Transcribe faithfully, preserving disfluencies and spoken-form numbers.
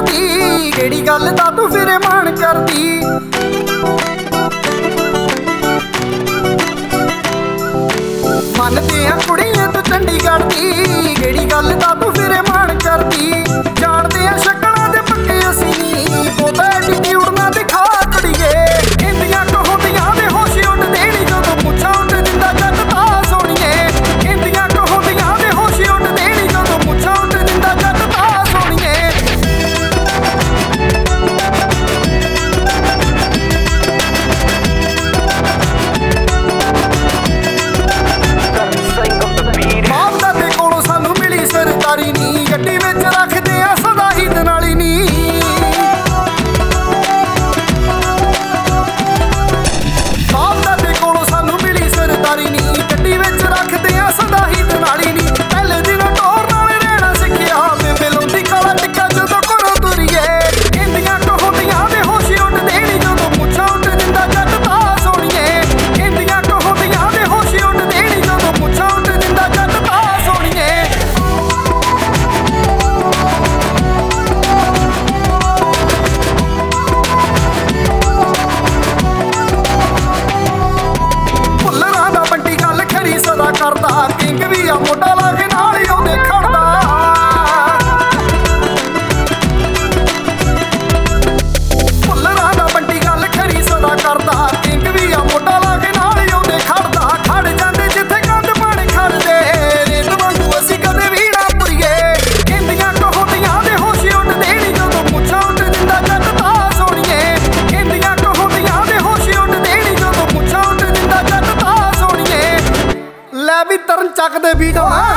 ਚੜਦੀ ਕਿਹੜੀ ਗੱਲ ਦਾ ਤੂੰ ਫਿਰੇ ਮਾਣ ਕਰਦੀ। ਮੰਨਦੇ ਆ ਕੁੜੀਆਂ ਤੂੰ ਚੰਡੀਗੜ੍ਹ ਦੀ ਕਿਹੜੀ ਗੱਲ ਦਾ ਤੂੰ ਫਿਰੇ ਮਾਣ ਕਰਦੀ। ਜਾਣਦੇ ਆ ਸ਼ਕਲਾਂ ਦੇ ਪੱਕੇ ਅਸੀਂ ਨੀ ਬਹੁਤਾ ਐਟੀਟਿਊਡ ਨਾ ਦਿਖਾ ਕੁੜੀਏ। ਇੰਦੀਆਂ ਕਹੋਂਦੀਆਂ ਦੇ ਹੋਸ਼ ਉੱਡਦੇ ਨੀ ਜਦੋਂ ਮੁੱਛਾਂ ਉੱਡ ਦਿੰਦਾ ਜੱਟ ਤਾਂ ਸੋਹਣੀਏ। ਇੰਦੀਆਂ ਕਹੋਂਦੀਆਂ ਦੇ ਹੋਸ਼ ਉੱਡਦੇ ਨੀ ਜਦੋਂ ਮੁੱਛਾਂ ਉੱਡ ਦਿੰਦਾ ਜੱਟ ਤਾਂ ਸੋਹਣੀਏ। ਸਰਦਾਰੀ ਨੀ ਗੱਡੀ ਵਿੱਚ ਰੱਖਦੇ ਆ ਸਦਾ ਹੀ ਦਨਾਲੀ ਨੀ। ਬਾਪ ਦਾਦੇ ਕੋਲੋਂ ਸਾਨੂੰ ਮਿਲੀ ਸਰਦਾਰੀ ਨੀ ਗੱਡੀ ਵਿੱਚ ਰੱਖਦੇ ਆ ਸਦਾ ਹੀ ਦਨਾਲੀ ਨੀ। ਪਹਿਲੇ ਦਿਨ ਟੋਰ ਨਾਲ ਰਹਿਣਾ ਸਿੱਖਿਆ ਬੇਬੇ ਲਾਉਂਦੀ ਕਾਲਾ ਟਿੱਕਾ ਜਦੋਂ ਘਰੋਂ ਤੁਰੀਏ। ਇੰਦੀਆਂ ਕਹੋਂਦੀਆਂ ਦੇ ਹੋਸ਼ ਉੱਡਦੇ ਨੀ ਜਦੋਂ ਮੁੱਛਾਂ ਉੱਡ ਦਿੰਦਾ ਜੱਟ ਤਾਂ ਸੋਹਣੀਏ। ਇੰਦੀਆਂ ਕਹੋਂਦੀਆਂ ਦੇ ਹੋਸ਼ ਉੱਡਦੇ ਨੀ ਜਦੋਂ ਮੁੱਛਾਂ ਉੱਡ ਦਿੰਦਾ ਜੱਟ ਤਾਂ ਸੋਹਣੀਏ। ਸਦਾ ਕਰਦਾ ਕਿੰਗ ਵੀ ਆ ਮੋਢਾ ਲਾ ਕੇ ਨਾਲ ਹੀ ਉਹਦੇ ਖੜਦਾ। ਭੁੱਲਰਾਂ ਦਾ ਬੰਟੀ ਗੱਲ ਖਰੀ ਸਦਾ ਕਰਦਾ ਕਿੰਗ ਵੀ ਆ ਮੋਢਾ ਲਾ ਕੇ ਨਾਲ ਹੀ ਉਹਦੇ ਖੜਦਾ। ਖੜ ਜਾਂਦੇ ਜਿੱਥੇ ਕੰਧ ਪਾਣੀ ਖੜਦੇ ਰੇਤ ਵਾਂਗੂ ਅਸੀਂ ਕਦੇ ਵੀ ਨਾ ਪੁਰੀਏ। ਇੰਦੀਆਂ ਕਹੋਂਦੀਆਂ ਦੇ ਹੋਸ਼ ਉੱਡਦੇ ਨੀ ਜਦੋਂ ਮੁੱਛਾਂ ਉੱਡ ਦਿੰਦਾ ਜੱਟ ਤਾਂ ਸੋਹਣੀਏ। ਇੰਦੀਆਂ ਕਹੋਂਦੀਆਂ ਦੇ ਹੋਸ਼ ਉੱਡਦੇ ਨੀ ਜਦੋਂ ਮੁੱਛਾਂ ਉੱਡ ਦਿੰਦਾ ਜੱਟ ਤਾਂ ਸੋਹਣੀਏ। ਲੈ ਵੀ ਤਰਨ ਚੱਕ ਦੇ ਬੀਟ ਹੋਣਾ।